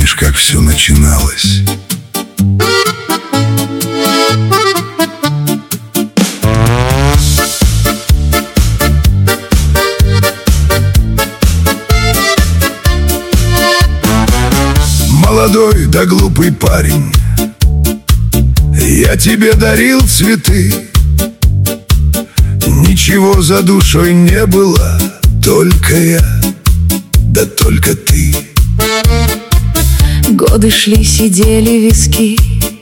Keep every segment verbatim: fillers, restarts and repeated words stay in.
помнишь, как все начиналось? Молодой да глупый парень, я тебе дарил цветы. Ничего за душой не было, только я, да только ты. Годы шли, сидели виски,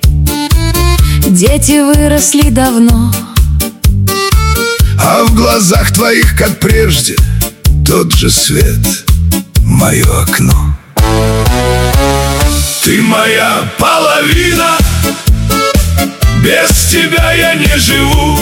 дети выросли давно, а в глазах твоих, как прежде, тот же свет, мое окно. Ты моя половина, без тебя я не живу.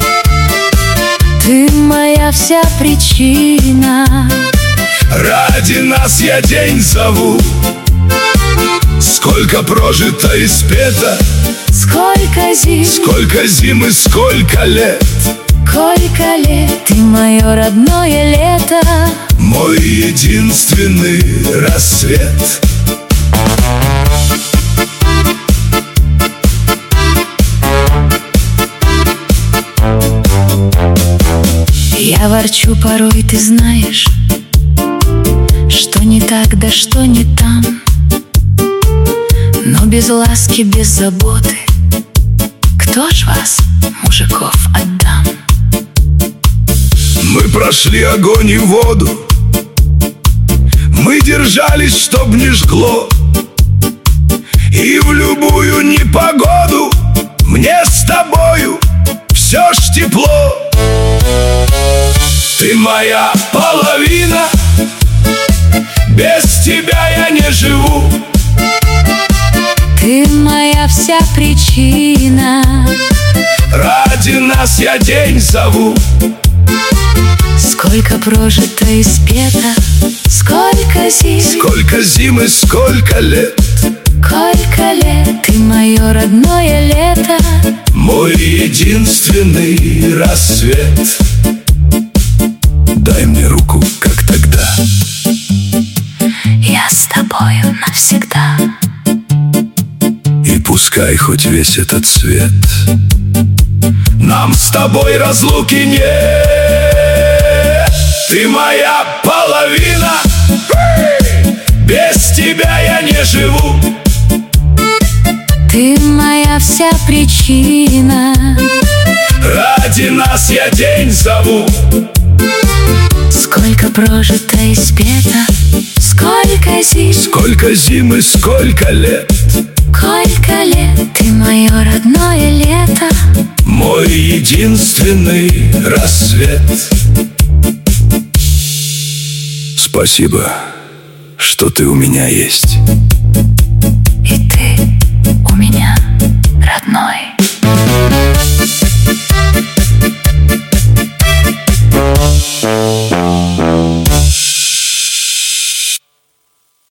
Ты моя вся причина, ради нас я день зову. Сколько прожито и спето, сколько зим, сколько зим и сколько лет, сколько лет. Ты мое родное лето, мой единственный рассвет. Я ворчу порой, ты знаешь, что не так, да что не там. Но без ласки, без заботы кто ж вас, мужиков, отдам? Мы прошли огонь и воду, мы держались, чтоб не жгло. И в любую непогоду мне с тобою все ж тепло. Ты моя половина, без тебя я не живу. Ты моя вся причина, ради нас я день зову. Сколько прожито и спето, сколько зим, сколько зим и сколько лет, сколько лет. Ты мое родное лето, мой единственный рассвет. Дай мне руку, как тогда, я с тобою навсегда. И пускай хоть весь этот свет, нам с тобой разлуки нет. Ты моя половина, без тебя я не живу. Ты моя вся причина, ради нас я день зову. Сколько прожито и спето, сколько зим, сколько зим и сколько лет, сколько лет. Ты мое родное лето, мой единственный рассвет. Спасибо, что ты у меня есть. И ты у меня родной.